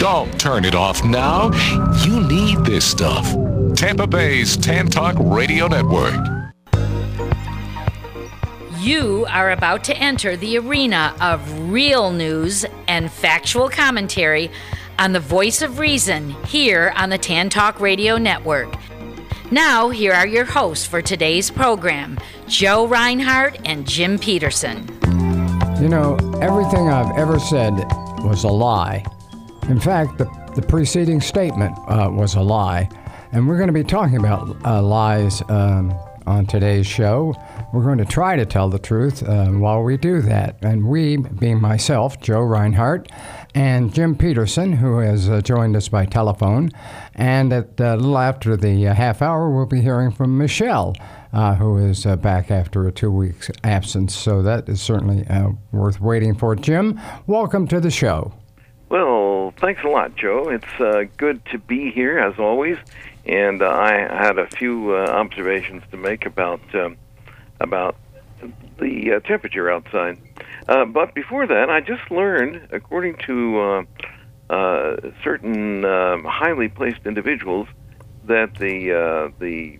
Don't turn it off now. You need this stuff. Tampa Bay's Tan Talk Radio Network. You are about to enter the arena of real news and factual commentary on the voice of reason here on the Tan Talk Radio Network. Now, here are your hosts for today's program, Joe Reinhardt and Jim Peterson. You know, everything I've ever said was a lie. In fact, the preceding statement was a lie. And we're going to be talking about lies on today's show. We're going to try to tell the truth while we do that. And we, being myself, Joe Reinhardt, and Jim Peterson, who has joined us by telephone. And at a little after the half hour, we'll be hearing from Michelle, who is back after a 2 weeks absence. So that is certainly worth waiting for. Jim, welcome to the show. Well, thanks a lot, Joe. It's good to be here, as always. And I had a few observations to make about the temperature outside. But before that, I just learned, according to certain highly placed individuals, that the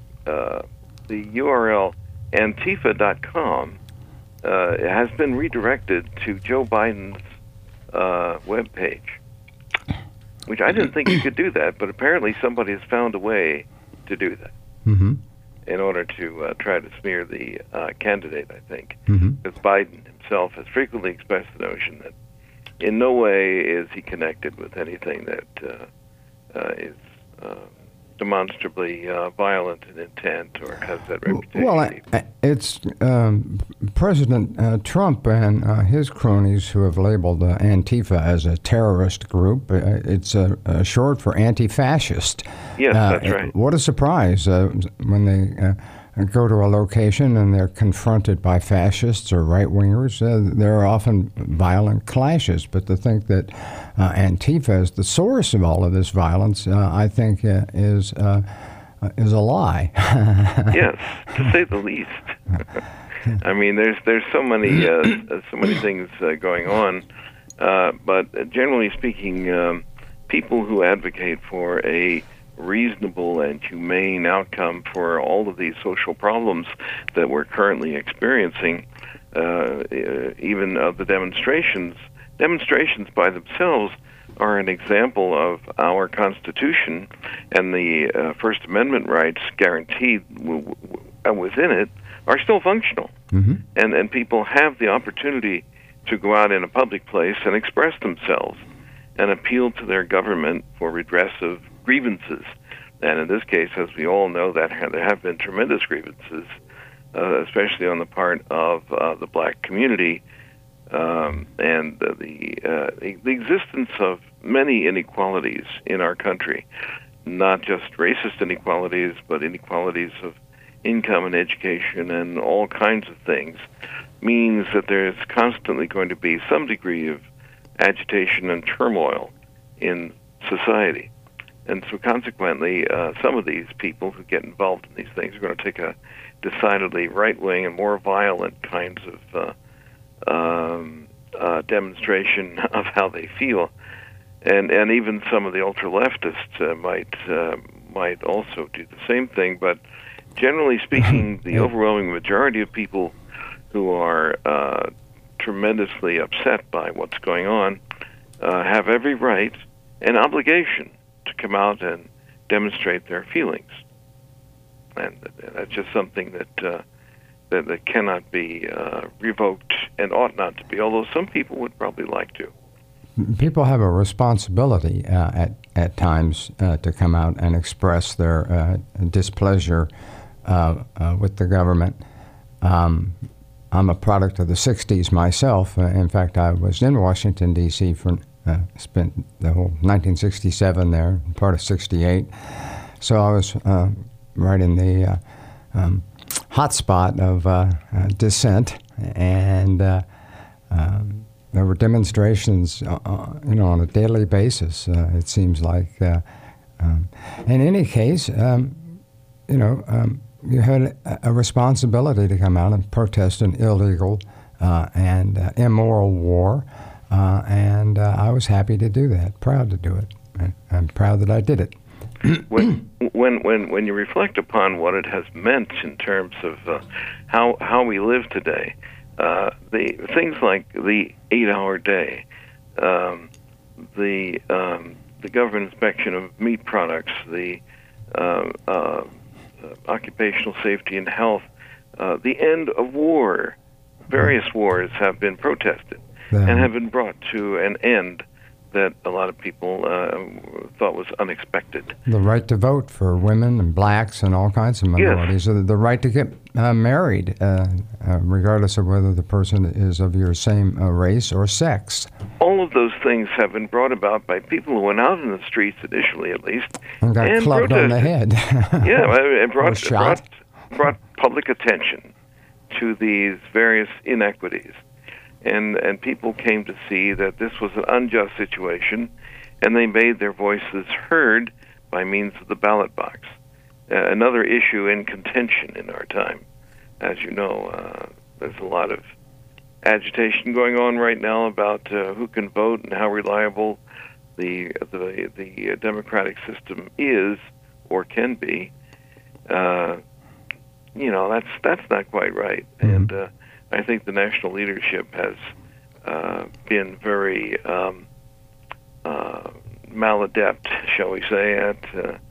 URL Antifa.com has been redirected to Joe Biden's webpage, which I didn't think you could do that, but apparently somebody has found a way to do that. Mm-hmm. In order to try to smear the candidate, I think. Mm-hmm. Because Biden himself has frequently expressed the notion that in no way is he connected with anything that is demonstrably violent in intent or has that reputation. Well, it's President Trump and his cronies who have labeled Antifa as a terrorist group. It's short for anti-fascist. Yes, that's right. What a surprise when they go to a location and they're confronted by fascists or right-wingers. There are often violent clashes, but to think that Antifa is the source of all of this violence, I think is a lie. Yes, to say the least. I mean, there's so many things going on, but generally speaking, people who advocate for a reasonable and humane outcome for all of these social problems that we're currently experiencing, even of the demonstrations by themselves are an example of our Constitution and the First Amendment rights guaranteed within it are still functional. Mm-hmm. And people have the opportunity to go out in a public place and express themselves and appeal to their government for redress of grievances. And in this case, as we all know, that there have been tremendous grievances, especially on the part of the black community, and the existence of many inequalities in our country, not just racist inequalities, but inequalities of income and education and all kinds of things, means that there's constantly going to be some degree of agitation and turmoil in society. And so consequently, some of these people who get involved in these things are going to take a decidedly right-wing and more violent kinds of demonstration of how they feel. And even some of the ultra-leftists might also do the same thing. But generally speaking, the overwhelming majority of people who are tremendously upset by what's going on have every right and obligation to come out and demonstrate their feelings, and that's just something that cannot be revoked and ought not to be. Although some people would probably like to. People have a responsibility at times to come out and express their displeasure with the government. I'm a product of the 60s myself. In fact, I was in Washington, D.C. for spent the whole 1967 there, part of 68. So I was right in the hot spot of dissent, and there were demonstrations, on a daily basis. It seems like. In any case, you had a responsibility to come out and protest an illegal and immoral war. and I was happy to do that, proud to do it. I'm proud that I did it. when you reflect upon what it has meant in terms of how we live today, the things like the 8-hour day, the government inspection of meat products, the occupational safety and health, the end of war. Various wars have been protested and have been brought to an end that a lot of people thought was unexpected. The right to vote for women and blacks and all kinds of minorities. Yes. The right to get married, regardless of whether the person is of your same race or sex. All of those things have been brought about by people who went out in the streets, initially at least, and got clubbed protested. on the head. Yeah, and brought public attention to these various inequities. And people came to see that this was an unjust situation, and they made their voices heard by means of the ballot box. Another issue in contention in our time. As you know, there's a lot of agitation going on right now about who can vote and how reliable the democratic system is or can be. That's not quite right. Mm-hmm. And I think the national leadership has been very maladept, shall we say, at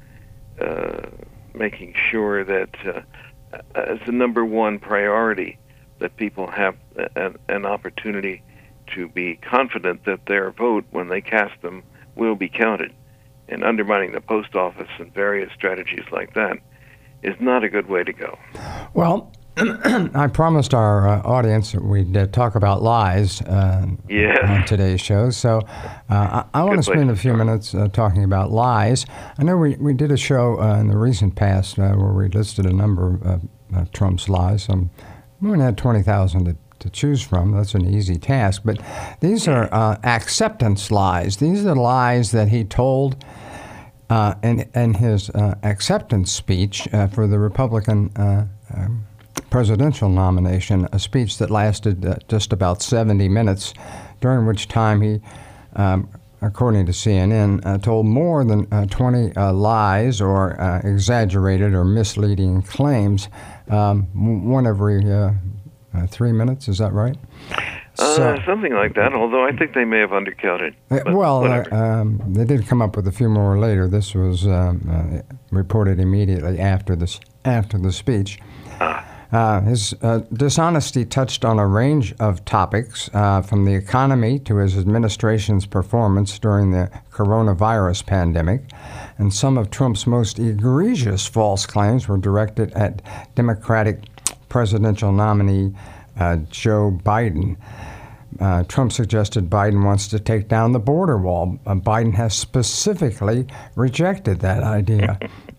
making sure that as the number one priority that people have an opportunity to be confident that their vote, when they cast them, will be counted. And undermining the post office and various strategies like that is not a good way to go. Well, I promised our audience that we'd talk about lies on today's show. So I want to spend a few minutes talking about lies. I know we did a show in the recent past where we listed a number of Trump's lies. We only had 20,000 to choose from. That's an easy task. But these are acceptance lies. These are lies that he told in his acceptance speech for the Republican presidential nomination, a speech that lasted just about 70 minutes, during which time he, according to CNN, told more than 20 lies or exaggerated or misleading claims, one every 3 minutes. Is that right? Something like that, although I think they may have undercounted. They did come up with a few more later. This was reported immediately after the speech. His dishonesty touched on a range of topics, from the economy to his administration's performance during the coronavirus pandemic. And some of Trump's most egregious false claims were directed at Democratic presidential nominee Joe Biden. Trump suggested Biden wants to take down the border wall. Biden has specifically rejected that idea.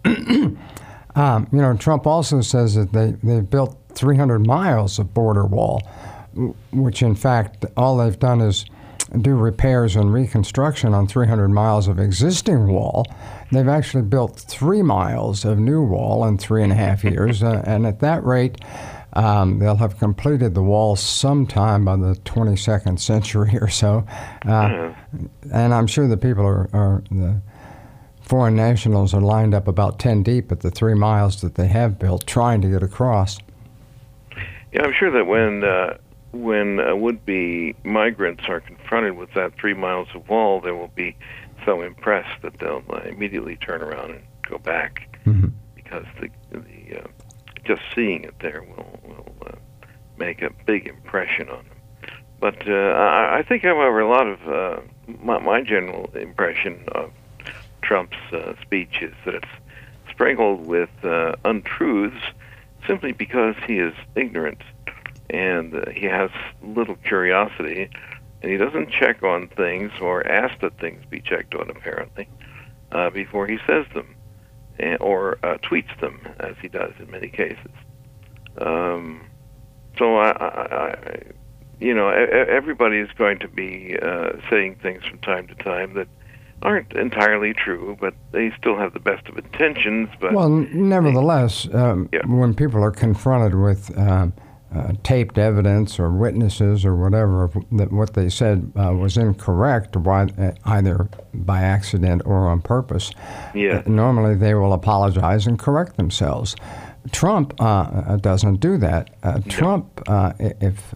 Trump also says that they've built 300 miles of border wall, which in fact all they've done is do repairs and reconstruction on 300 miles of existing wall. They've actually built 3 miles of new wall in 3.5 years, and at that rate, they'll have completed the wall sometime by the 22nd century or so. And I'm sure the people the foreign nationals are lined up about 10 deep at the 3 miles that they have built, trying to get across. Yeah, I'm sure that when would-be migrants are confronted with that 3 miles of wall, they will be so impressed that they'll immediately turn around and go back, because the just seeing it there will make a big impression on them. But I think, however, a lot of my general impression of Trump's speech is that it's sprinkled with untruths simply because he is ignorant and he has little curiosity, and he doesn't check on things or ask that things be checked on, apparently, before he says them or tweets them, as he does in many cases. So everybody is going to be saying things from time to time that aren't entirely true, but they still have the best of intentions. But nevertheless, when people are confronted with taped evidence or witnesses or whatever that what they said was incorrect, either by accident or on purpose, normally they will apologize and correct themselves. Trump doesn't do that. Trump, if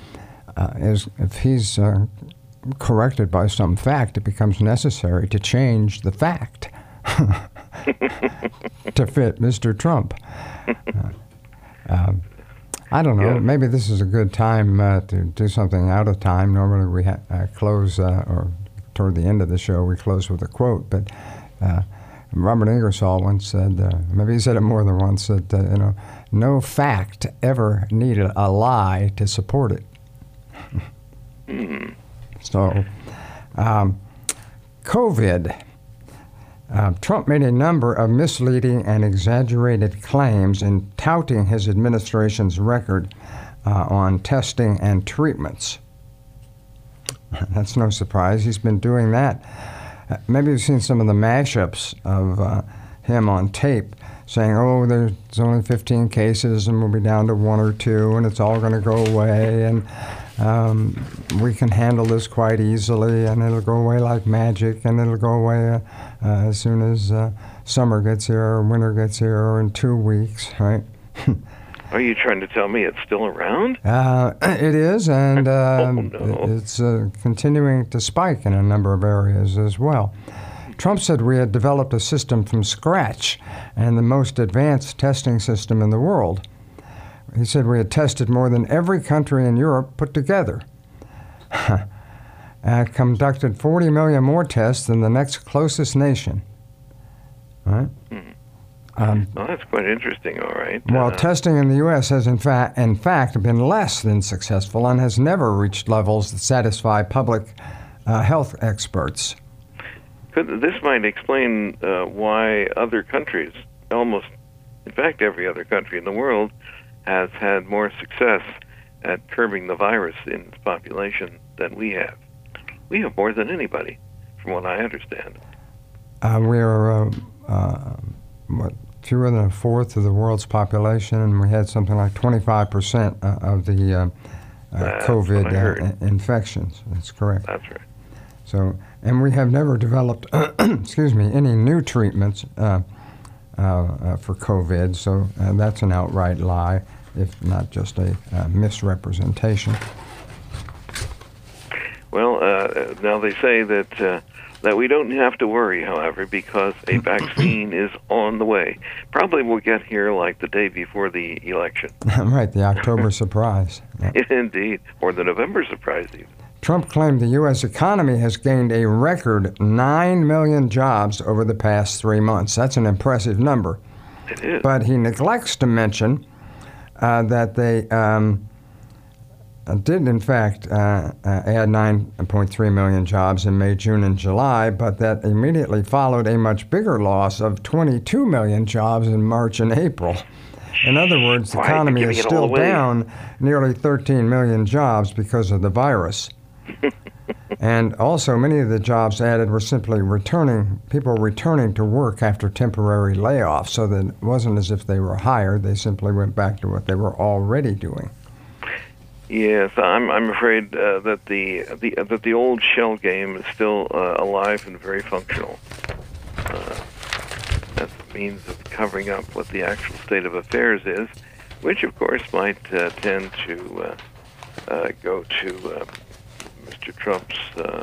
he's corrected by some fact, it becomes necessary to change the fact to fit Mr. Trump. I don't know. Maybe this is a good time to do something out of time. Normally we close, or toward the end of the show, we close with a quote. But Robert Ingersoll once said, maybe he said it more than once, that no fact ever needed a lie to support it. So, COVID. Trump made a number of misleading and exaggerated claims in touting his administration's record on testing and treatments. That's no surprise. He's been doing that. Maybe you've seen some of the mashups of him on tape saying, oh, there's only 15 cases and we'll be down to 1 or 2 and it's all going to go away and we can handle this quite easily and it'll go away like magic and it'll go away as soon as summer gets here or winter gets here or in 2 weeks, right? Are you trying to tell me it's still around? It is, and no. It's continuing to spike in a number of areas as well. Trump said we had developed a system from scratch and the most advanced testing system in the world. He said we had tested more than every country in Europe put together. Conducted 40 million more tests than the next closest nation. All right? Well, that's quite interesting, all right. While testing in the U.S. has in fact been less than successful and has never reached levels that satisfy public health experts. This might explain why other countries, in fact, every other country in the world, has had more success at curbing the virus in its population than we have. We have more than anybody, from what I understand. We are, fewer than a fourth of the world's population, and we had something like 25% of the COVID infections. That's correct. That's right. So, and we have never developed, any new treatments for COVID. So that's an outright lie, if not just a misrepresentation. Well, now they say that we don't have to worry, however, because a vaccine is on the way. Probably will get here like the day before the election. Right, the October surprise. Yeah. Indeed, or the November surprise even. Trump claimed the U.S. economy has gained a record 9 million jobs over the past 3 months. That's an impressive number. It is. But he neglects to mention that they did, in fact, add 9.3 million jobs in May, June, and July, but that immediately followed a much bigger loss of 22 million jobs in March and April. In other words, the economy is still down nearly 13 million jobs because of the virus. And also, many of the jobs added were simply people returning to work after temporary layoffs, so that it wasn't as if they were hired. They simply went back to what they were already doing. Yes, I'm afraid that the old shell game is still alive and very functional. That's a means of covering up what the actual state of affairs is, which of course might tend to go to Mr. Trump's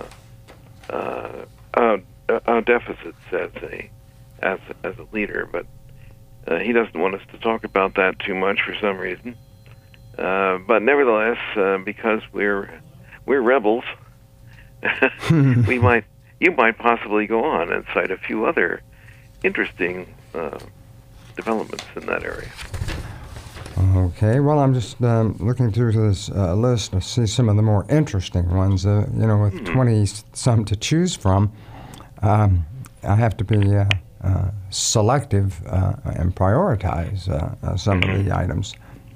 deficits as a leader, but he doesn't want us to talk about that too much for some reason. But nevertheless, because we're rebels, you might possibly go on and cite a few other interesting developments in that area. Okay, well, I'm just looking through this list to see some of the more interesting ones. With 20-some to choose from, I have to be selective and prioritize some of the items.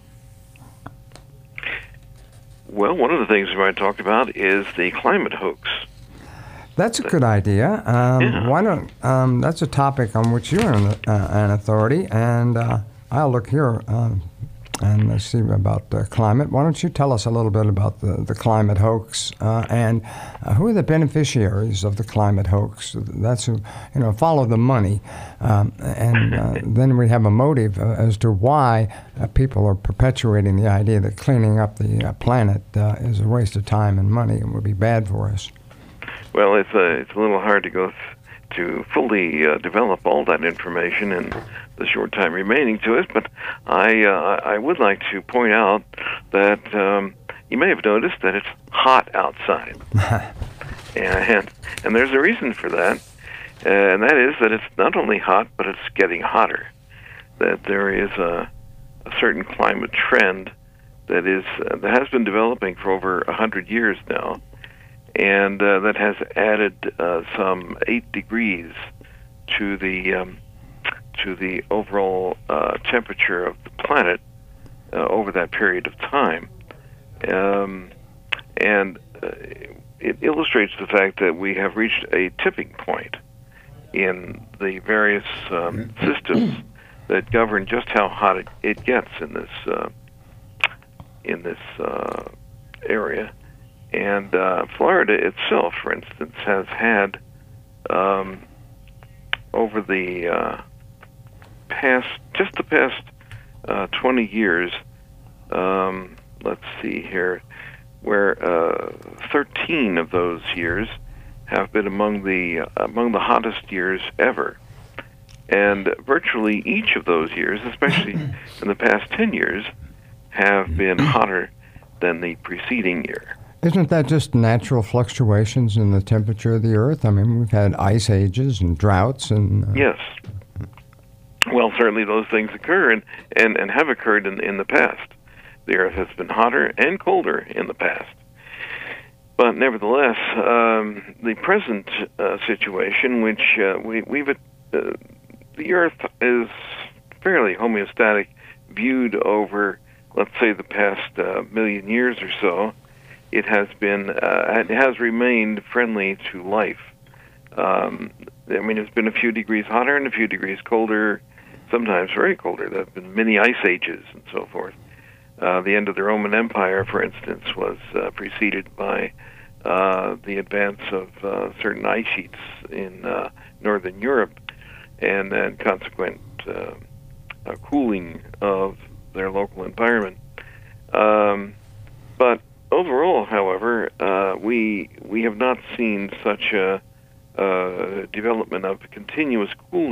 Well, one of the things we might talk about is the climate hoax. That's a good idea. Why don't? That's a topic on which you're an authority, and I'll look here And let's see about the climate. Why don't you tell us a little bit about the climate hoax and who are the beneficiaries of the climate hoax? That's who, follow the money. And then we have a motive as to why people are perpetuating the idea that cleaning up the planet is a waste of time and money and would be bad for us. Well, it's a little hard to go to fully develop all that information in the short time remaining to us, but I would like to point out that you may have noticed that it's hot outside, and there's a reason for that, and that is that it's not only hot, but it's getting hotter. That there is a certain climate trend that has been developing for over 100 years now, and that has added some 8 degrees to the overall temperature of the planet over that period of time. And it illustrates the fact that we have reached a tipping point in the various systems that govern just how hot it gets in this area. And Florida itself, for instance, has had over the past 20 years, let's see here, where 13 of those years have been among the hottest years ever. And virtually each of those years, especially in the past 10 years, have been hotter than the preceding year. Isn't that just natural fluctuations in the temperature of the Earth? I mean, we've had ice ages and droughts and... Yes. Well, certainly those things occur and have occurred in the past. The Earth has been hotter and colder in the past. But nevertheless, the present situation, which the Earth is fairly homeostatic, viewed over, let's say, the past million years or so, it has remained friendly to life. It's been a few degrees hotter and a few degrees colder, sometimes very colder. There have been many ice ages and so forth. The end of the Roman Empire, for instance, was preceded by the advance of certain ice sheets in northern Europe, and then consequent cooling of their local environment. But overall, however, we have not seen such a development of continuous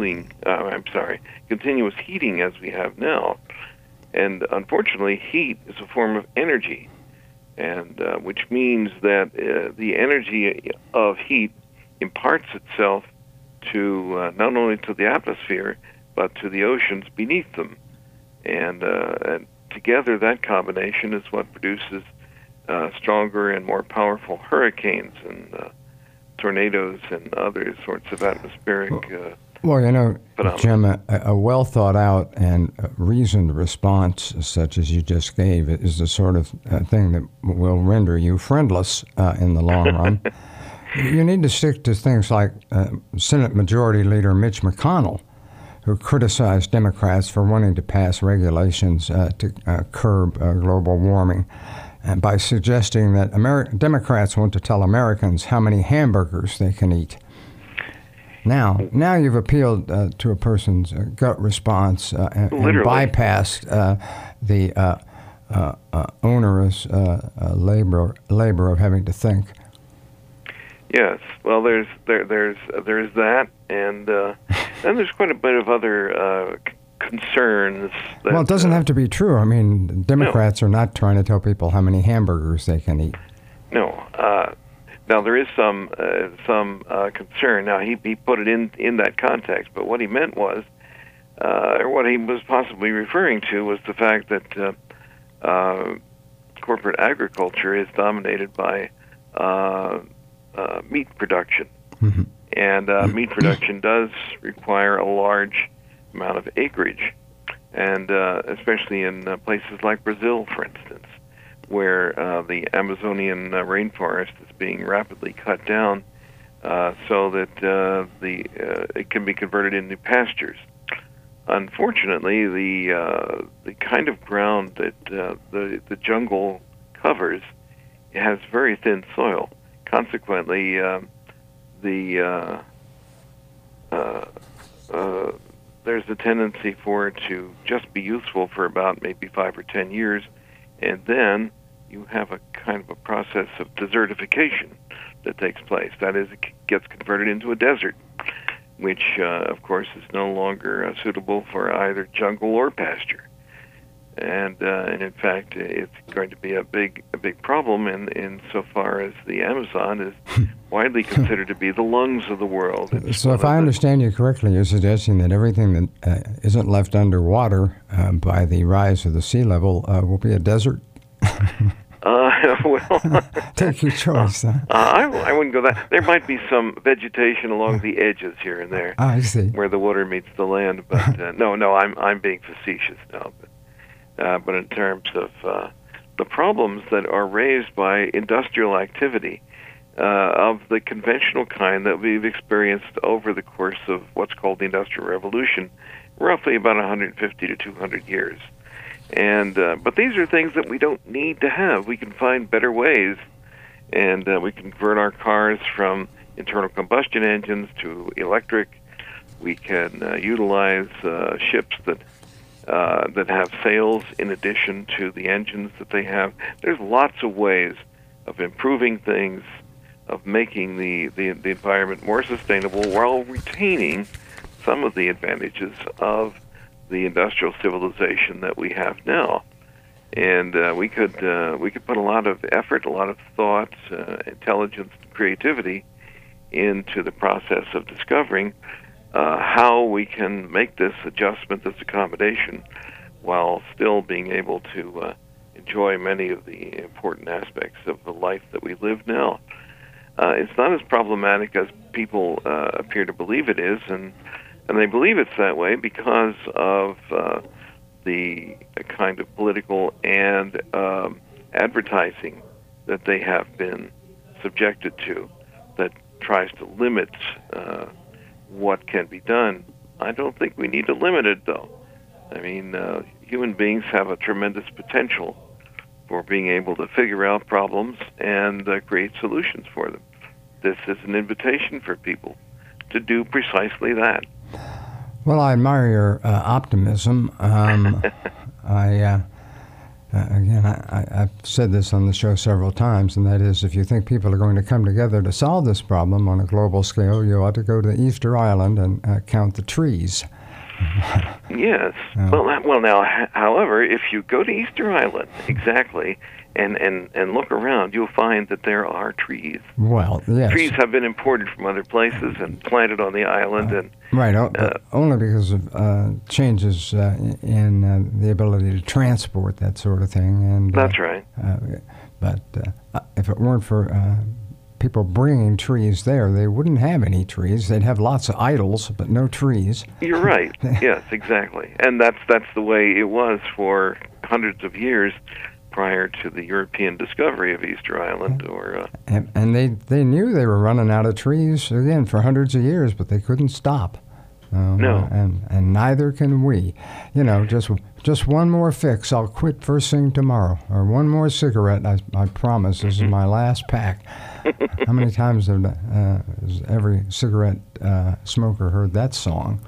heating as we have now. And unfortunately, heat is a form of energy, and which means that the energy of heat imparts itself to not only to the atmosphere, but to the oceans beneath them. And together, that combination is what produces stronger and more powerful hurricanes and tornadoes and other sorts of atmospheric Well, phenomena. Jim, a well-thought-out and reasoned response such as you just gave is the sort of thing that will render you friendless in the long run. You need to stick to things like Senate Majority Leader Mitch McConnell, who criticized Democrats for wanting to pass regulations to curb global warming, and by suggesting that Democrats want to tell Americans how many hamburgers they can eat. Now you've appealed to a person's gut response and bypassed the onerous labor of having to think. Yes, well, there's that, and then there's quite a bit of other concerns. That, well, it doesn't have to be true. I mean, Democrats are not trying to tell people how many hamburgers they can eat. No. Now there is some concern. Now he put it in that context, but what he meant was, or what he was possibly referring to, was the fact that corporate agriculture is dominated by meat production, mm-hmm. and meat production does require a large amount of acreage, and especially in places like Brazil, for instance, where the Amazonian rainforest is being rapidly cut down so that it can be converted into pastures. unfortunately, the kind of ground that the jungle covers has very thin soil. Consequently, there's a tendency for it to just be useful for about maybe 5 or 10 years, and then you have a kind of a process of desertification that takes place. That is, it gets converted into a desert, which, of course, is no longer suitable for either jungle or pasture. And in fact, it's going to be a big problem in so far as the Amazon is widely considered to be the lungs of the world. So if I understand you correctly, you're suggesting that everything that isn't left underwater by the rise of the sea level will be a desert? Well, take your choice. I wouldn't go that. There might be some vegetation along the edges here and there, I see, where the water meets the land. But no, I'm being facetious now. But in terms of the problems that are raised by industrial activity of the conventional kind that we've experienced over the course of what's called the Industrial Revolution, roughly about 150 to 200 years. And but these are things that we don't need to have. We can find better ways, and we can convert our cars from internal combustion engines to electric. We can utilize ships that have sails in addition to the engines that they have. There's lots of ways of improving things, of making the environment more sustainable while retaining some of the advantages of the industrial civilization that we have now. And we could put a lot of effort, a lot of thought, intelligence, creativity into the process of discovering how we can make this adjustment, this accommodation, while still being able to enjoy many of the important aspects of the life that we live now. It's not as problematic as people appear to believe it is, and they believe it's that way because of the kind of political and advertising that they have been subjected to that tries to limit what can be done. I don't think we need to limit it, though. I mean, human beings have a tremendous potential for being able to figure out problems and create solutions for them. This is an invitation for people to do precisely that. Well, I admire your optimism. I've said this on the show several times, and that is, if you think people are going to come together to solve this problem on a global scale, you ought to go to Easter Island and count the trees. Yes. Well, now, however, if you go to Easter Island, exactly, and look around, you'll find that there are trees. Well, yes. Trees have been imported from other places and planted on the island. Right, only because of changes in the ability to transport, that sort of thing. And that's right. But if it weren't for people bringing trees there, they wouldn't have any trees. They'd have lots of idols, but no trees. You're right. Yes, exactly. And that's the way it was for hundreds of years prior to the European discovery of Easter Island. And they knew they were running out of trees, again, for hundreds of years, but they couldn't stop. No. And neither can we. You know, just one more fix. I'll quit first thing tomorrow. Or one more cigarette. I promise. This is my last pack. How many times has every cigarette smoker heard that song?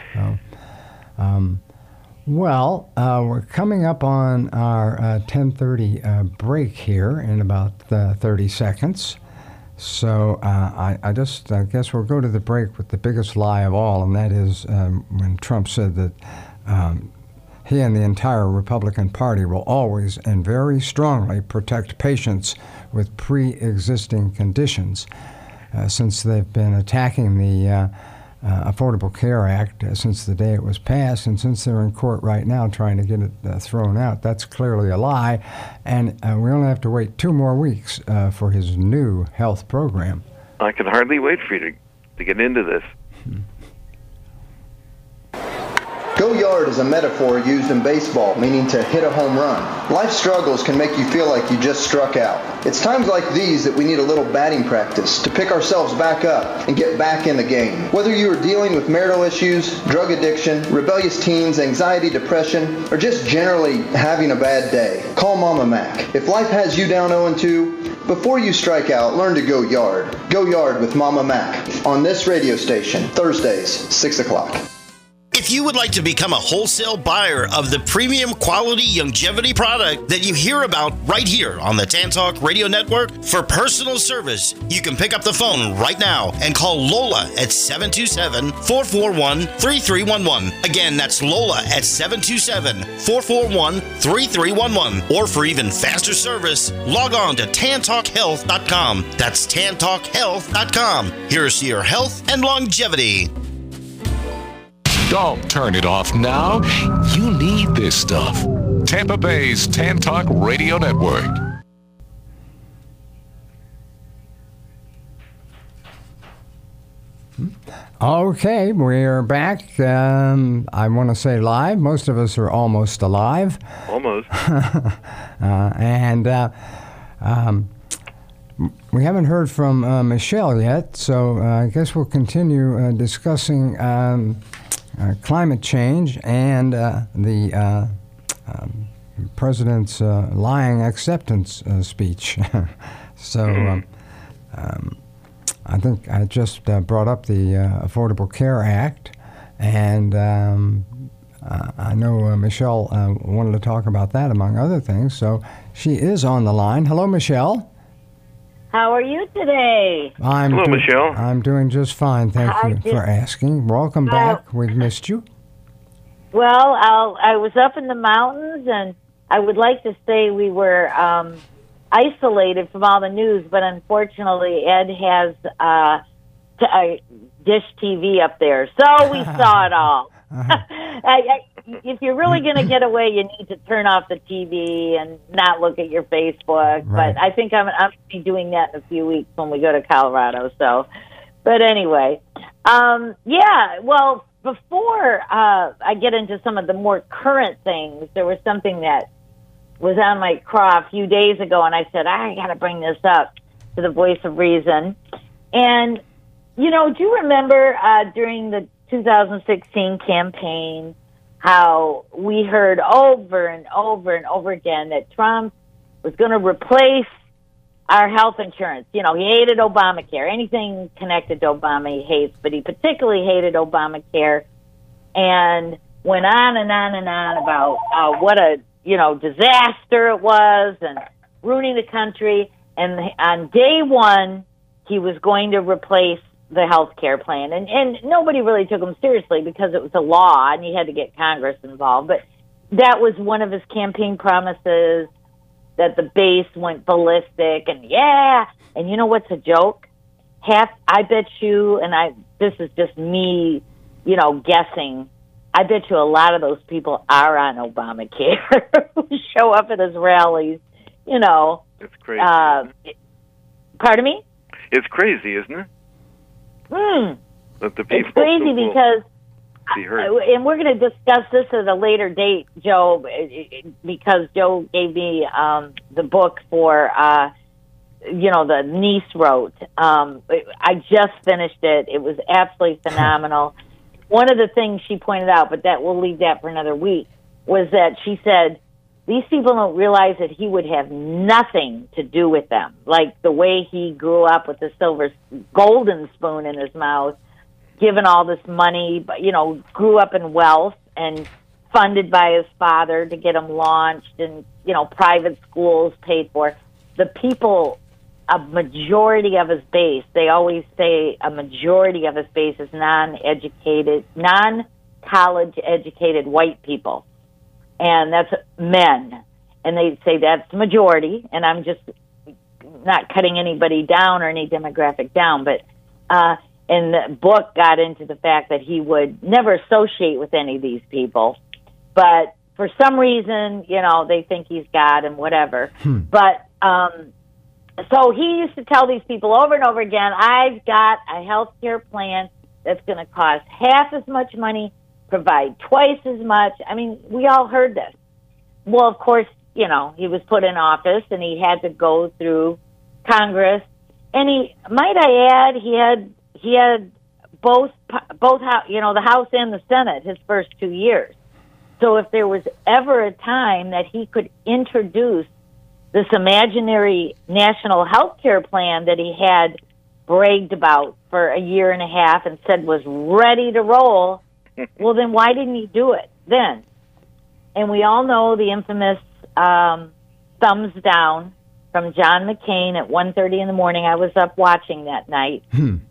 Well, we're coming up on our 10:30 break here in about 30 seconds. So I guess we'll go to the break with the biggest lie of all, and that is when Trump said that he and the entire Republican Party will always and very strongly protect patients with pre-existing conditions, since they've been attacking the Affordable Care Act since the day it was passed, and since they're in court right now trying to get it thrown out. That's clearly a lie, and we only have to wait 2 more weeks for his new health program. I can hardly wait for you to get into this. Go yard is a metaphor used in baseball, meaning to hit a home run. Life struggles can make you feel like you just struck out. It's times like these that we need a little batting practice to pick ourselves back up and get back in the game. Whether you are dealing with marital issues, drug addiction, rebellious teens, anxiety, depression, or just generally having a bad day, call Mama Mac. If life has you down 0-2, before you strike out, learn to go yard. Go yard with Mama Mac on this radio station, Thursdays, 6 o'clock. If you would like to become a wholesale buyer of the premium quality longevity product that you hear about right here on the Tan Talk Radio Network for personal service, you can pick up the phone right now and call Lola at 727-441-3311. Again, that's Lola at 727-441-3311. Or for even faster service, log on to TanTalkHealth.com. That's TanTalkHealth.com. Here's to your health and longevity. Don't turn it off now. You need this stuff. Tampa Bay's Tan Talk Radio Network. Okay, we're back. I want to say live. Most of us are almost alive. Almost. We haven't heard from Michelle yet, so I guess we'll continue discussing climate change and the president's lying acceptance speech. So I think I just brought up the Affordable Care Act, and I know Michelle wanted to talk about that, among other things. So she is on the line. Hello, Michelle. How are you today? Hello, Michelle. I'm doing just fine. Thank you for asking. Welcome back. We've missed you. Well, I was up in the mountains, and I would like to say we were isolated from all the news, but unfortunately, Ed has Dish TV up there, so we saw it all. If you're really going to get away, you need to turn off the TV and not look at your Facebook. Right. But I think I'm going to be doing that in a few weeks when we go to Colorado. So, but anyway, yeah. Well, before I get into some of the more current things, there was something that was on my craw a few days ago, and I said I got to bring this up to the Voice of Reason. And do you remember during the 2016 campaign how we heard over and over and over again that Trump was going to replace our health insurance? He hated Obamacare. Anything connected to Obama he hates, but he particularly hated Obamacare, and went on and on and on about what a disaster it was and ruining the country. And on day one, he was going to replace the health care plan. And nobody really took him seriously because it was a law and he had to get Congress involved. But that was one of his campaign promises, that the base went ballistic. And and you know what's a joke? I bet you, and this is just me, guessing, I bet you a lot of those people are on Obamacare who show up at his rallies, It's crazy. Pardon me? It's crazy, isn't it? That the people it's crazy because, be heard. and we're going to discuss this at a later date, Joe, because Joe gave me the book for, the niece wrote. I just finished it. It was absolutely phenomenal. One of the things she pointed out, but we'll leave that for another week, was that she said, these people don't realize that he would have nothing to do with them. Like the way he grew up with the golden spoon in his mouth, given all this money, but, grew up in wealth and funded by his father to get him launched, and, private schools paid for. The people, a majority of his base, they always say a majority of his base is non-college educated white people. And that's men. And they say that's the majority. And I'm just not cutting anybody down or any demographic down. But and the book got into the fact that he would never associate with any of these people. But for some reason, they think he's God and whatever. But so he used to tell these people over and over again, I've got a health care plan that's going to cost half as much money provide twice as much. I mean, we all heard this. Well, of course, he was put in office and he had to go through Congress. And might I add, he had both the House and the Senate his first 2 years. So if there was ever a time that he could introduce this imaginary national health care plan that he had bragged about for a year and a half and said was ready to roll, well, then why didn't he do it then? And we all know the infamous thumbs down from John McCain at 1:30 in the morning. I was up watching that night. And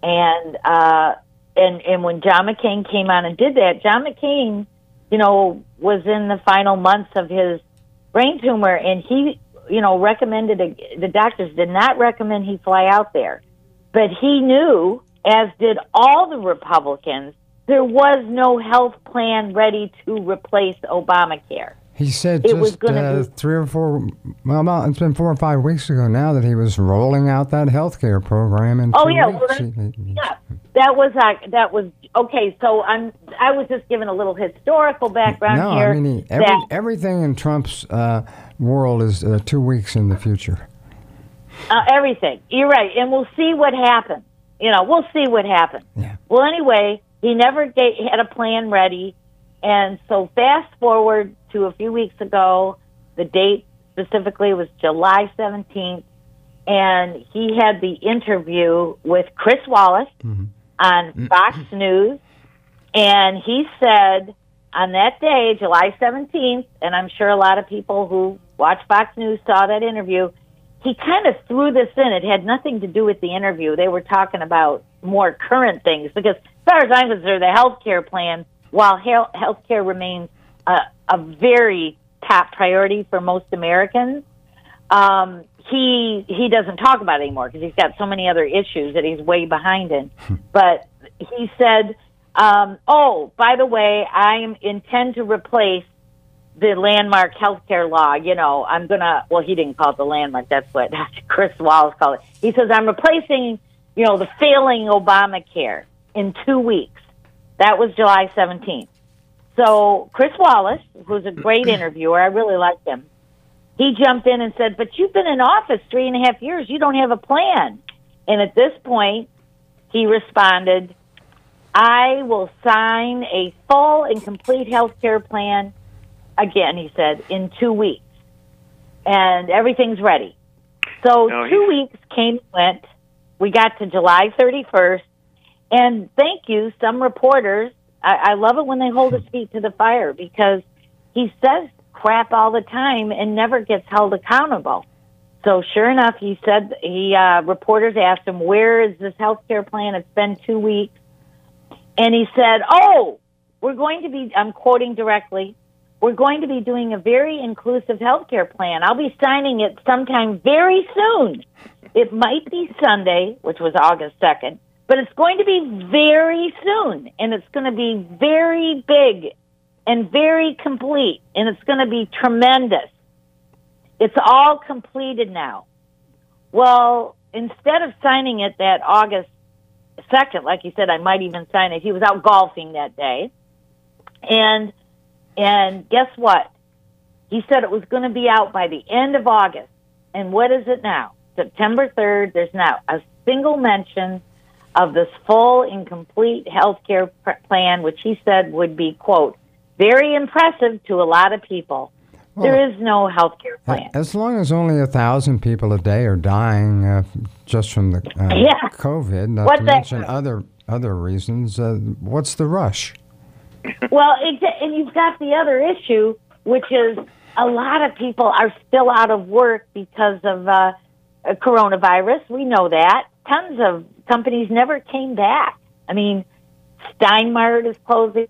when John McCain came on and did that, John McCain, was in the final months of his brain tumor, and he, recommended, the doctors did not recommend he fly out there. But he knew, as did all the Republicans, there was no health plan ready to replace Obamacare. He said just 3 or 4, it's been 4 or 5 weeks ago now that he was rolling out that health care program in 2 weeks. That was okay. So I was just giving a little historical background here. No, I mean, everything in Trump's world is 2 weeks in the future. Everything. You're right. And we'll see what happens. We'll see what happens. Yeah. Well, anyway, he never had a plan ready. And so fast forward to a few weeks ago, the date specifically was July 17th, and he had the interview with Chris Wallace on Fox News, and he said on that day, July 17th, and I'm sure a lot of people who watch Fox News saw that interview, he kind of threw this in. It had nothing to do with the interview. They were talking about more current things, because as far as I'm concerned, the health care plan, while health care remains a very top priority for most Americans, he doesn't talk about it anymore because he's got so many other issues that he's way behind in. But he said, by the way, I intend to replace the landmark health care law. He didn't call it the landmark. That's what Chris Wallace called it. He says, I'm replacing, the failing Obamacare in 2 weeks. That was July 17th. So Chris Wallace, who's a great interviewer, I really liked him, he jumped in and said, but you've been in office 3.5 years. You don't have a plan. And at this point, he responded, I will sign a full and complete health care plan, again, he said, in 2 weeks. And everything's ready. So 2 weeks came and went. We got to July 31st. And thank you, some reporters, I love it when they hold his feet to the fire, because he says crap all the time and never gets held accountable. So sure enough, he said, reporters asked him, where is this health care plan? It's been 2 weeks. And he said, we're going to be, I'm quoting directly, we're going to be doing a very inclusive health care plan. I'll be signing it sometime very soon. It might be Sunday, which was August 2nd. But it's going to be very soon, and it's going to be very big and very complete, and it's going to be tremendous. It's all completed now. Well, instead of signing it that August 2nd, like he said, I might even sign it. He was out golfing that day. And guess what? He said it was going to be out by the end of August. And what is it now? September 3rd, there's now a single mention of this full and complete health care plan, which he said would be, quote, very impressive to a lot of people. Well, there is no health care plan. As long as only 1,000 people a day are dying just from the COVID, not to mention other reasons, what's the rush? Well, and you've got the other issue, which is a lot of people are still out of work because of coronavirus. We know that. Tons of companies never came back. I mean, Steinmeier is closing.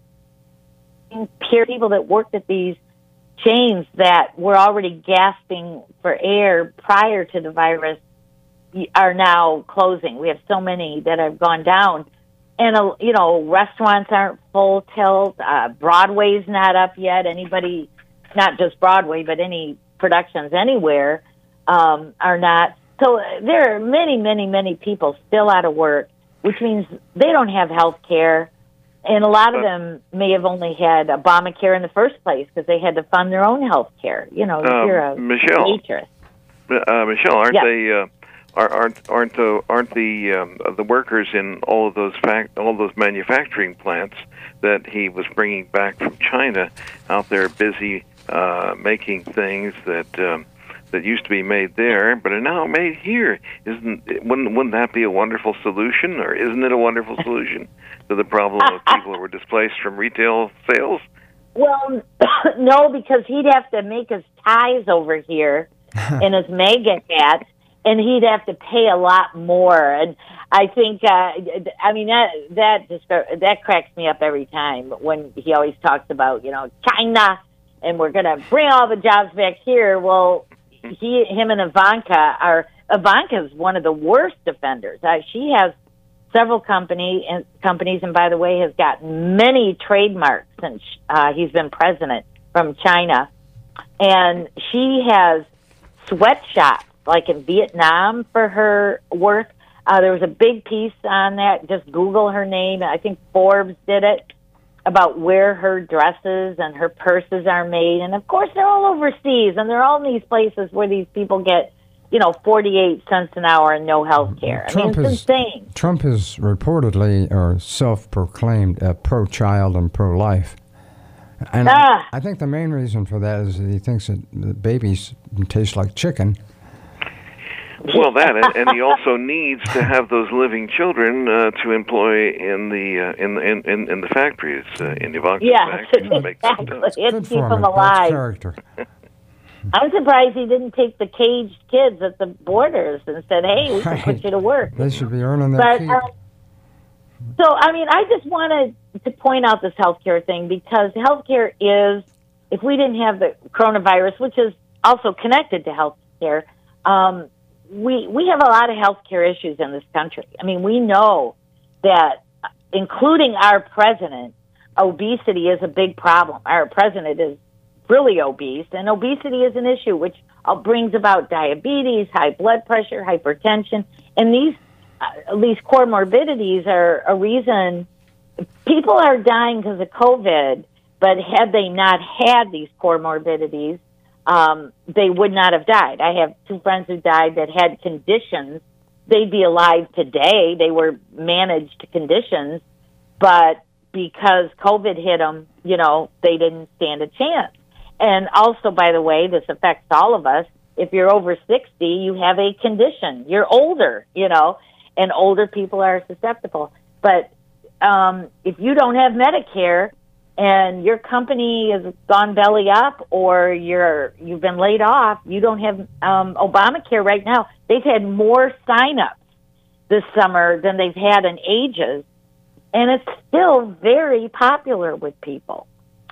People that worked at these chains that were already gasping for air prior to the virus are now closing. We have so many that have gone down. And, restaurants aren't full tilt. Broadway's not up yet. Anybody, not just Broadway, but any productions anywhere are not. So there are many, many, many people still out of work, which means they don't have health care. And a lot of them may have only had Obamacare in the first place because they had to fund their own health care. You know, you're a waitress. Michelle, aren't Yeah. they? Aren't the workers in all of those manufacturing plants that he was bringing back from China out there busy making things that used to be made there, but are now made here? Wouldn't that be a wonderful solution, or isn't it a wonderful solution to the problem of people who were displaced from retail sales? Well, no, because he'd have to make his ties over here in his MAGA hat, and he'd have to pay a lot more. And I think, that cracks me up every time when he always talks about, China, and we're going to bring all the jobs back here. Well, him and Ivanka's one of the worst offenders. She has several companies, and by the way, has gotten many trademarks since he's been president from China. And she has sweatshops, like in Vietnam, for her work. There was a big piece on that. Just Google her name. I think Forbes did it, about where her dresses and her purses are made. And, of course, they're all overseas, and they're all in these places where these people get, 48 cents an hour and no health care. I mean, it's insane. Trump is reportedly or self-proclaimed pro-child and pro-life. And I think the main reason for that is that he thinks that the babies taste like chicken. Well, that, and he also needs to have those living children to employ in the factories, in Ivanka's factories, to make that stuff. It's keep them alive. Character. I'm surprised he didn't take the caged kids at the borders and said, "Hey, we can put you to work." They should be earning their keep. So, I just wanted to point out this healthcare thing, because healthcare is, if we didn't have the coronavirus, which is also connected to healthcare, we have a lot of healthcare issues in this country. I mean, we know that, including our president, obesity is a big problem. Our president is really obese, and obesity is an issue which brings about diabetes, high blood pressure, hypertension, and these comorbidities are a reason people are dying because of COVID. But had they not had these comorbidities, they would not have died. I have two friends who died that had conditions. They'd be alive today. They were managed conditions, but because COVID hit them, they didn't stand a chance. And also, by the way, this affects all of us. If you're over 60, you have a condition. You're older, and older people are susceptible. But if you don't have Medicare and your company has gone belly up, or you've been laid off, you don't have Obamacare right now. They've had more sign-ups this summer than they've had in ages, and it's still very popular with people.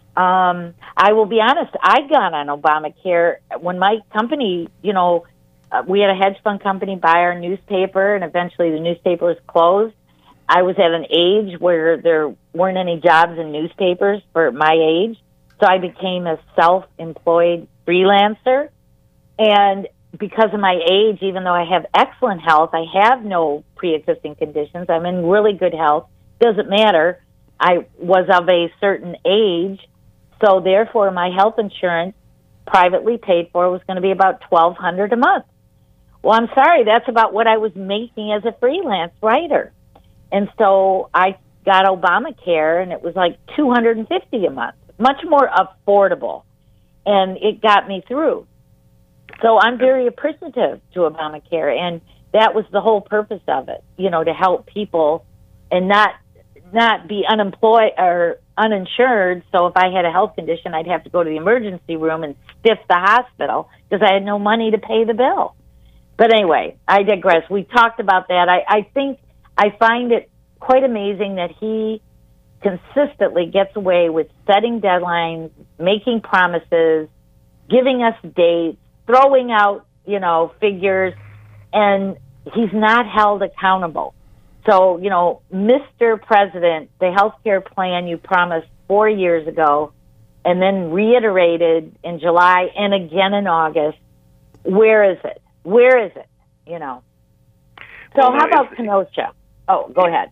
I will be honest, I got on Obamacare when my company, we had a hedge fund company buy our newspaper, and eventually the newspaper was closed. I was at an age where there weren't any jobs in newspapers for my age, so I became a self-employed freelancer. And because of my age, even though I have excellent health, I have no pre-existing conditions. I'm in really good health. Doesn't matter. I was of a certain age, so therefore my health insurance, privately paid for, was going to be about $1,200 a month. Well, I'm sorry, that's about what I was making as a freelance writer. And so I got Obamacare, and it was like $250 a month, much more affordable, and it got me through. So I'm very appreciative to Obamacare, and that was the whole purpose of it, to help people and not be unemployed or uninsured. So if I had a health condition, I'd have to go to the emergency room and stiff the hospital because I had no money to pay the bill. But anyway, I digress. We talked about that. I find it quite amazing that he consistently gets away with setting deadlines, making promises, giving us dates, throwing out, figures, and he's not held accountable. So, Mr. President, the health care plan you promised 4 years ago and then reiterated in July and again in August, where is it? Where is it? So how about Kenosha? Oh, go ahead.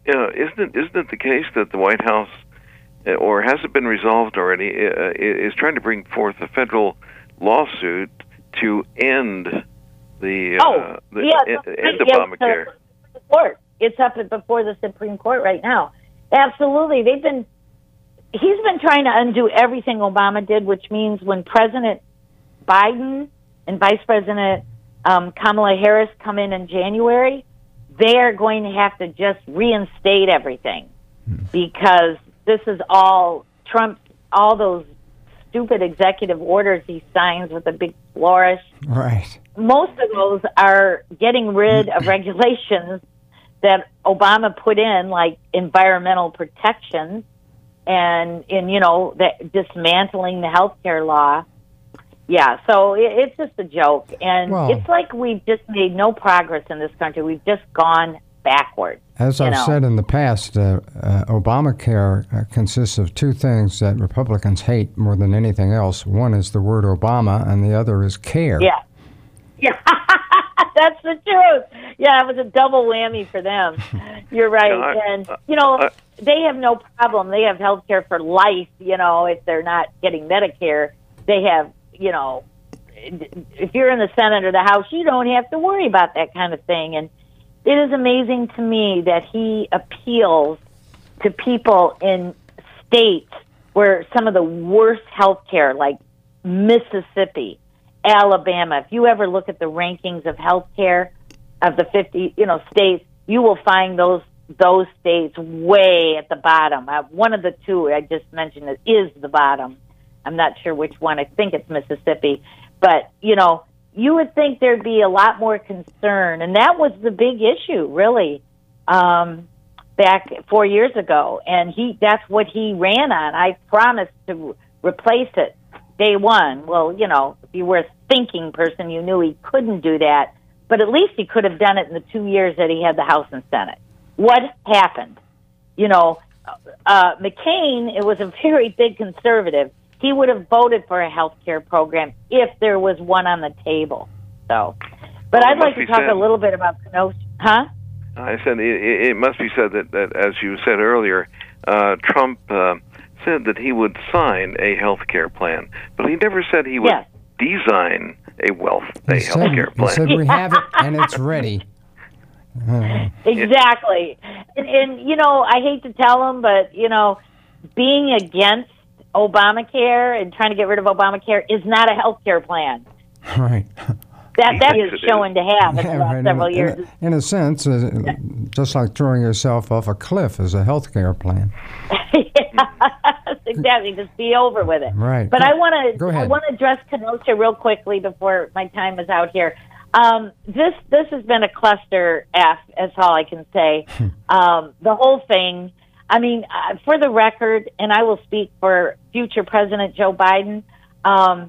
Isn't it the case that the White House, or has it been resolved already, is trying to bring forth a federal lawsuit to end end Obamacare? It's up before the Supreme Court right now. Absolutely, he's been trying to undo everything Obama did, which means when President Biden and Vice President Kamala Harris come in January, they are going to have to just reinstate everything because this is all Trump, all those stupid executive orders he signs with a big flourish. Right. Most of those are getting rid of regulations that Obama put in, like environmental protections and dismantling the healthcare law. Yeah, so it's just a joke. And it's like we've just made no progress in this country. We've just gone backwards. As I've said in the past, Obamacare consists of two things that Republicans hate more than anything else. One is the word Obama, and the other is care. Yeah. That's the truth. Yeah, it was a double whammy for them. You're right. They have no problem. They have health care for life, if they're not getting Medicare. They have, if you're in the Senate or the House, you don't have to worry about that kind of thing. And it is amazing to me that he appeals to people in states where some of the worst health care, like Mississippi, Alabama. If you ever look at the rankings of health care of the 50, states, you will find those states way at the bottom. One of the two I just mentioned is the bottom. I'm not sure which one. I think it's Mississippi. But, you would think there'd be a lot more concern. And that was the big issue, really, back 4 years ago. And that's what he ran on. I promised to replace it day one. Well, if you were a thinking person, you knew he couldn't do that. But at least he could have done it in the 2 years that he had the House and Senate. What happened? McCain, it was a very big conservative. He would have voted for a health care program if there was one on the table. So, but I'd like to talk a little bit about Kenosha. Huh? I said it must be said that as you said earlier, Trump said that he would sign a health care plan, but he never said he would design a health care plan. He said we have it and it's ready. Exactly. And I hate to tell him, but, being against Obamacare and trying to get rid of Obamacare is not a health care plan. Right. That is showing to have in the last several years. In a sense, just like throwing yourself off a cliff is a health care plan. Exactly. Just be over with it. Right. But I want to address Kenosha real quickly before my time is out here. This has been a cluster F, that's all I can say. The whole thing, for the record, and I will speak for future President Joe Biden, I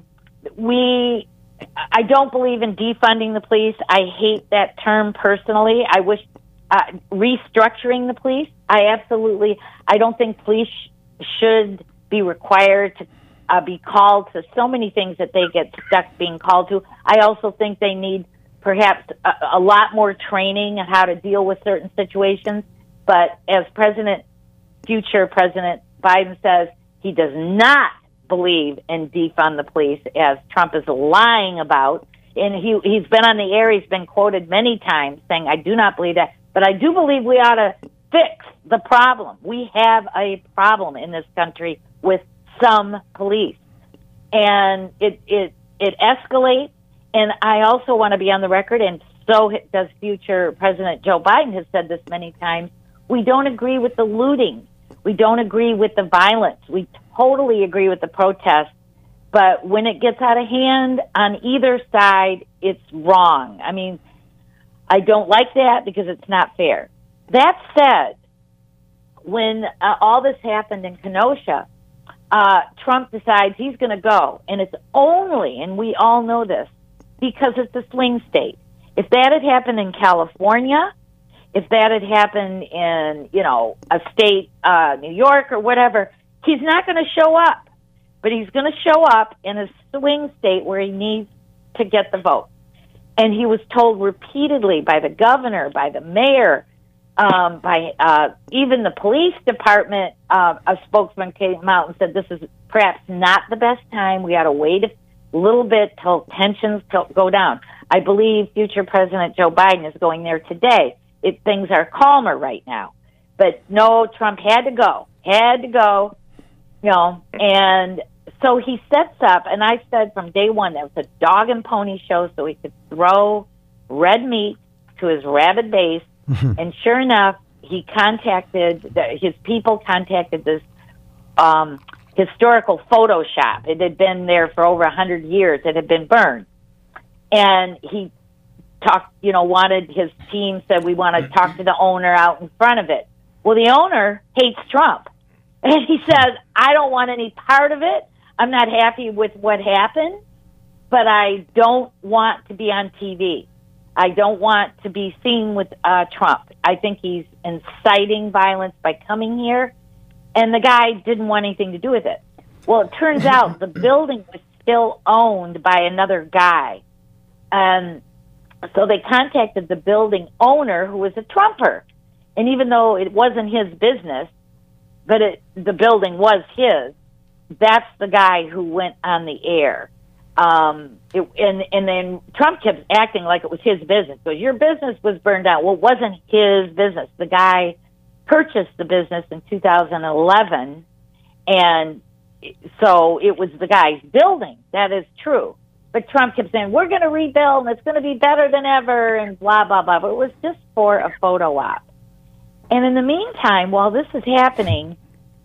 don't believe in defunding the police. I hate that term personally. I wish restructuring the police. I don't think police should be required to be called to so many things that they get stuck being called to. I also think they need perhaps a lot more training on how to deal with certain situations. But as future President Biden says, he does not believe in defund the police, as Trump is lying about. And he's been on the air, he's been quoted many times saying, I do not believe that. But I do believe we ought to fix the problem. We have a problem in this country with some police. And it escalates. And I also want to be on the record, and so does future President Joe Biden has said this many times, we don't agree with the looting. We don't agree with the violence. We totally agree with the protests. But when it gets out of hand on either side, it's wrong. I don't like that because it's not fair. That said, when all this happened in Kenosha, Trump decides he's going to go. And it's only, and we all know this, because it's a swing state. If that had happened in California, if that had happened in, a state, New York or whatever, he's not going to show up. But he's going to show up in a swing state where he needs to get the vote. And he was told repeatedly by the governor, by the mayor, by even the police department. A spokesman came out and said this is perhaps not the best time. We got to wait a little bit till tensions go down. I believe future President Joe Biden is going there today. Things are calmer right now. But no, Trump had to go, and so he sets up, and I said from day one that was a dog and pony show so he could throw red meat to his rabid base. And sure enough, his people contacted this historical photo shop. It had been there for over 100 years. It had been burned. And he wanted, his team said, we want to talk to the owner out in front of it. Well, the owner hates Trump. And he says, I don't want any part of it. I'm not happy with what happened, but I don't want to be on TV. I don't want to be seen with Trump. I think he's inciting violence by coming here. And the guy didn't want anything to do with it. Well, it turns out the building was still owned by another guy. And so they contacted the building owner, who was a Trumper. And even though it wasn't his business, but the building was his, that's the guy who went on the air. And then Trump kept acting like it was his business. So your business was burned down. Well, it wasn't his business. The guy purchased the business in 2011, and so it was the guy's building. That is true. But Trump kept saying, we're going to rebuild, and it's going to be better than ever, and blah, blah, blah. But it was just for a photo op. And in the meantime, while this is happening,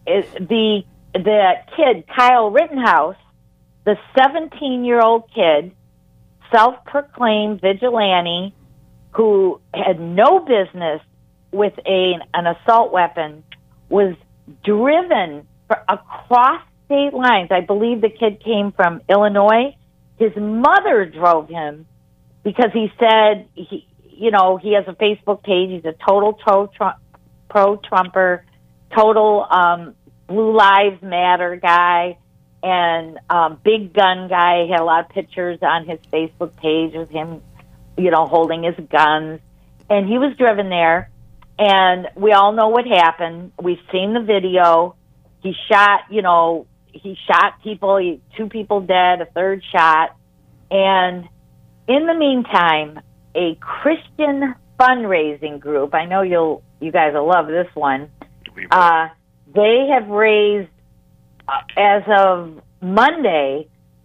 the kid, Kyle Rittenhouse, the 17-year-old kid, self-proclaimed vigilante, who had no business with an assault weapon, was driven across state lines. I believe the kid came from Illinois. His mother drove him because he said he has a Facebook page. He's a total pro-Trumper, total Blue Lives Matter guy, and big gun guy. He had a lot of pictures on his Facebook page with him, holding his guns. And he was driven there, and we all know what happened. We've seen the video. He shot people, 2 people dead, a third shot. And in the meantime, a Christian fundraising group, I know you guys will love this one, they have raised, as of Monday,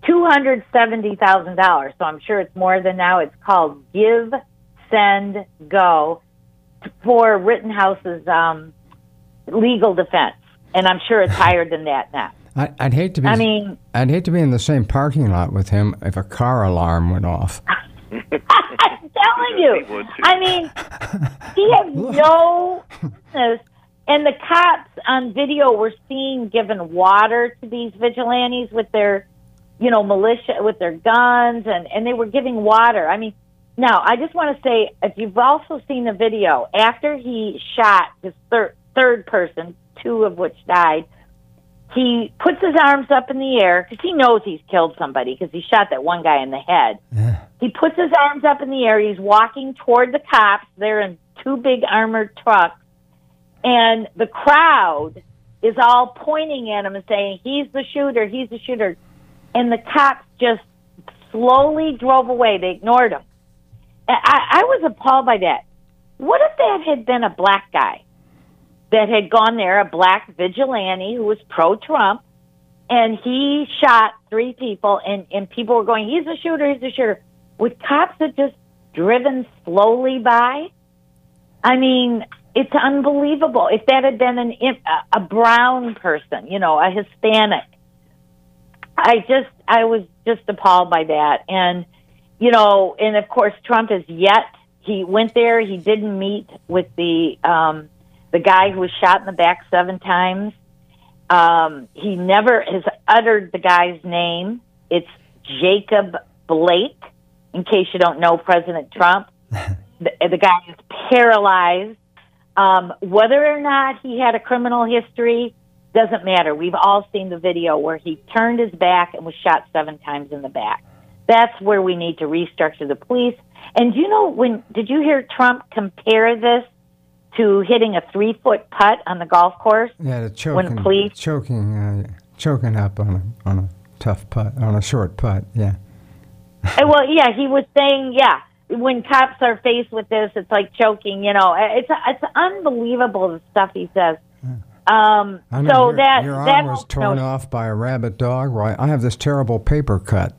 $270,000. So I'm sure it's more than now. It's called Give, Send, Go for Rittenhouse's legal defense. And I'm sure it's higher than that now. I'd hate to be. I'd hate to be in the same parking lot with him if a car alarm went off. I'm telling you. I mean, he has no business. And the cops on video were seen giving water to these vigilantes with their, militia, with their guns, and they were giving water. I mean, now, I just want to say, if you've also seen the video, after he shot his third person, 2 of which died, he puts his arms up in the air because he knows he's killed somebody because he shot that one guy in the head. Yeah. He puts his arms up in the air. He's walking toward the cops. They're in 2 big armored trucks. And the crowd is all pointing at him and saying, he's the shooter, he's the shooter. And the cops just slowly drove away. They ignored him. I was appalled by that. What if that had been a black guy that had gone there, a black vigilante who was pro-Trump, and he shot 3 people, and people were going, he's the shooter, he's the shooter. Would cops have just driven slowly by? I mean, it's unbelievable. If that had been a brown person, a Hispanic, I was just appalled by that. And, and of course, Trump he went there. He didn't meet with the guy who was shot in the back 7 times. He never has uttered the guy's name. It's Jacob Blake, in case you don't know President Trump. The guy is paralyzed. Whether or not he had a criminal history doesn't matter. We've all seen the video where he turned his back and was shot 7 times in the back. That's where we need to restructure the police. And did you hear Trump compare this to hitting a 3-foot putt on the golf course. Yeah, the choking up on a tough putt, on a short putt. Yeah. Well, yeah, he was saying, when cops are faced with this, it's like choking. It's unbelievable the stuff he says. I know so your arm was torn off by a rabid dog. Well, I have this terrible paper cut.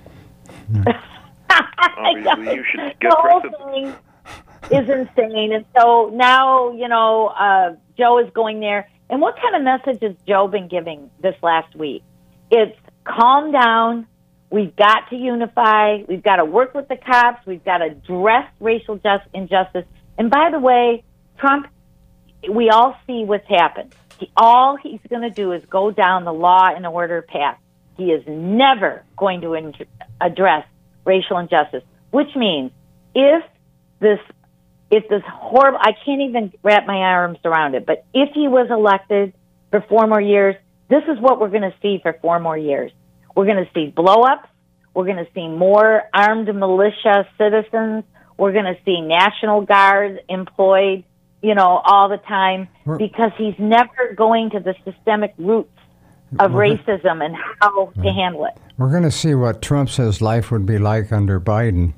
Obviously, you should get the whole thing is insane. And so now, Joe is going there. And what kind of message has Joe been giving this last week? It's calm down. We've got to unify. We've got to work with the cops. We've got to address racial injustice. And by the way, Trump, we all see what's happened. All he's going to do is go down the law and order path. He is never going to address racial injustice, which means if this horrible, I can't even wrap my arms around it, but if he was elected for 4 more years, this is what we're going to see for 4 more years. We're going to see blow-ups. We're going to see more armed militia citizens. We're going to see National Guard employed, all the time, because he's never going to the systemic roots of racism and how to handle it. We're going to see what Trump says life would be like under Biden.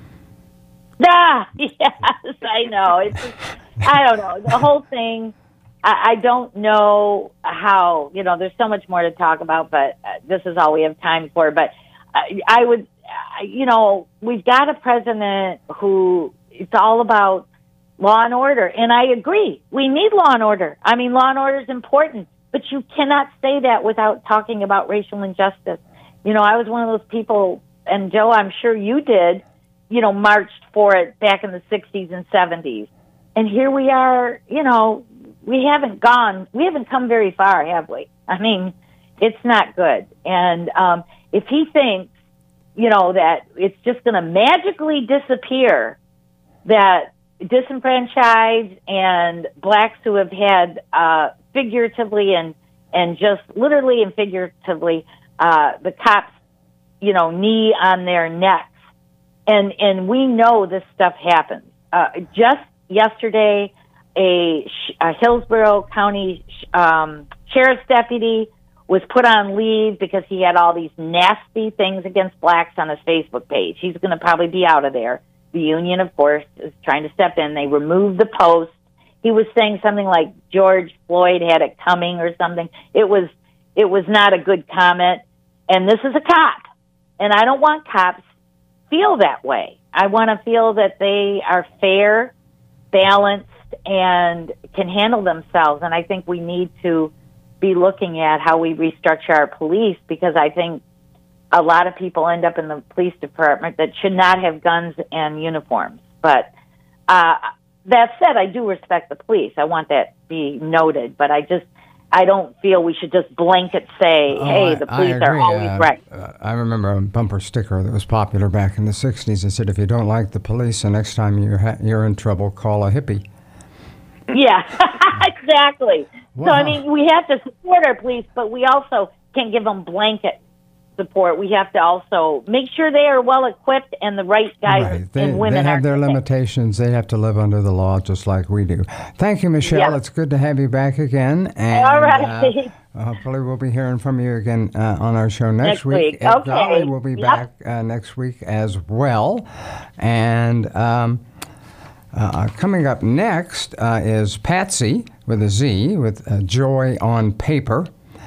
Yes, I know. I don't know. The whole thing, I don't know how, there's so much more to talk about, but this is all we have time for. But I would, we've got a president who it's all about law and order. And I agree. We need law and order. I mean, law and order is important, but you cannot say that without talking about racial injustice. I was one of those people, and Joe, I'm sure you did, marched for it back in the 60s and 70s. And here we are, we haven't come very far, have we? I mean, it's not good. And if he thinks, that it's just going to magically disappear, that disenfranchised and blacks who have had figuratively and just literally and figuratively the cops, knee on their necks. And we know this stuff happens. Just yesterday, a Hillsborough County sheriff's deputy was put on leave because he had all these nasty things against blacks on his Facebook page. He's going to probably be out of there. The union, of course, is trying to step in. They removed the post. He was saying something like George Floyd had it coming or something. It was not a good comment. And this is a cop. And I don't want cops feel that way. I want to feel that they are fair, balanced, and can handle themselves. And I think we need to be looking at how we restructure our police, because I think a lot of people end up in the police department that should not have guns and uniforms. But that said, I do respect the police. I want that to be noted. But I don't feel we should just blanket say, hey, the police are always right. I remember a bumper sticker that was popular back in the 60s that said, if you don't like the police, the next time you're in trouble, call a hippie. Yeah, exactly. Wow. So, I mean, we have to support our police, but we also can't give them blanket support. We have to also make sure they are well equipped and the right guys and women. They have their limitations. They have to live under the law just like we do. Thank you, Michelle. Yeah. It's good to have you back again. And, all right. Hopefully we'll be hearing from you again on our show next week. Okay. Dolly will be back next week as well. And coming up next is Patsy with a Z with Joy on Paper.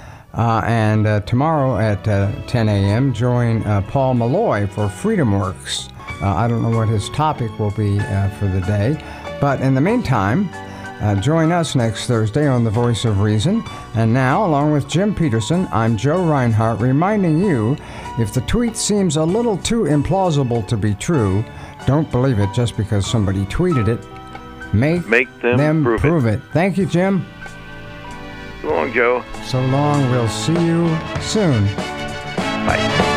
And tomorrow at 10 a.m., join Paul Malloy for Freedom Works. I don't know what his topic will be for the day. But in the meantime, join us next Thursday on The Voice of Reason. And now, along with Jim Peterson, I'm Joe Reinhardt, reminding you, if the tweet seems a little too implausible to be true, don't believe it just because somebody tweeted it. Make them prove it. Thank you, Jim. So long, Joe. So long. We'll see you soon. Bye.